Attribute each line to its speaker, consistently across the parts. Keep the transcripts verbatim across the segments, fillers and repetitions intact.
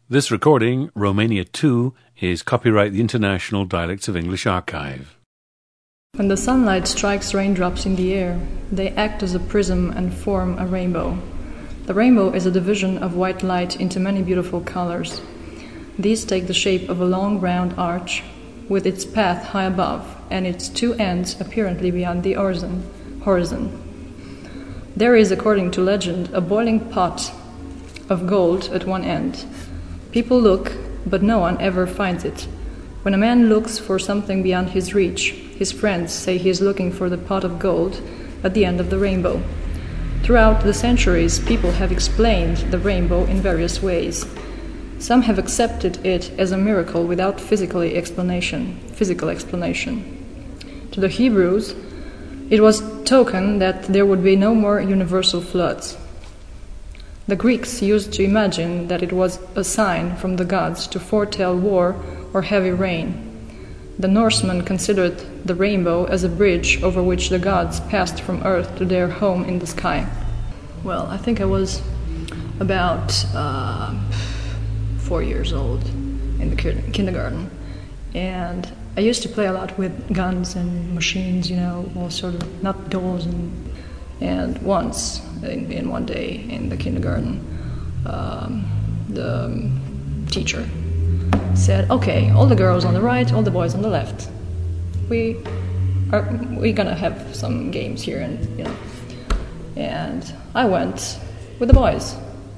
Speaker 1: This recording, Romania two, is copyright the International Dialects of English Archive.
Speaker 2: When the sunlight strikes raindrops in the air, they act as a prism and form a rainbow. The rainbow is a division of white light into many beautiful colors. These take the shape of a long round arch, with its path high above and its two ends apparently beyond the horizon. horizon. There is, according to legend, a boiling pot of gold at one end. People look, but no one ever finds it. When a man looks for something beyond his reach, his friends say he is looking for the pot of gold at the end of the rainbow. Throughout the centuries, people have explained the rainbow in various ways. Some have accepted it as a miracle without physical explanation. Physical explanation. To the Hebrews, it was token that there would be no more universal floods. The Greeks used to imagine that it was a sign from the gods to foretell war or heavy rain. The Norsemen considered the rainbow as a bridge over which the gods passed from earth to their home in the sky. Well, I think I was about uh, four years old in the kindergarten, and I used to play a lot with guns and machines, you know, all sort of, not dolls. And, and once, in, in one day in the kindergarten, um, the teacher said, "Okay, all the girls on the right, all the boys on the left. We are we're gonna have some games here," and you know. And I went with the boys.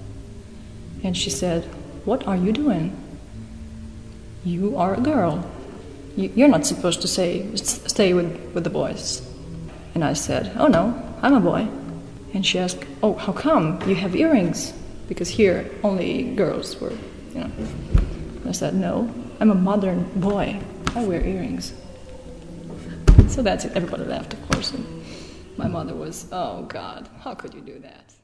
Speaker 2: And she said, "What are you doing? You are a girl. You're not supposed to say stay with, with the boys." And I said, "Oh no, I'm a boy." And she asked, "Oh, how come? You have earrings?" Because here only girls were, you know. And I said, "No, I'm a modern boy. I wear earrings." So that's it. Everybody laughed, of course. And my mother was, "Oh God, how could you do that?"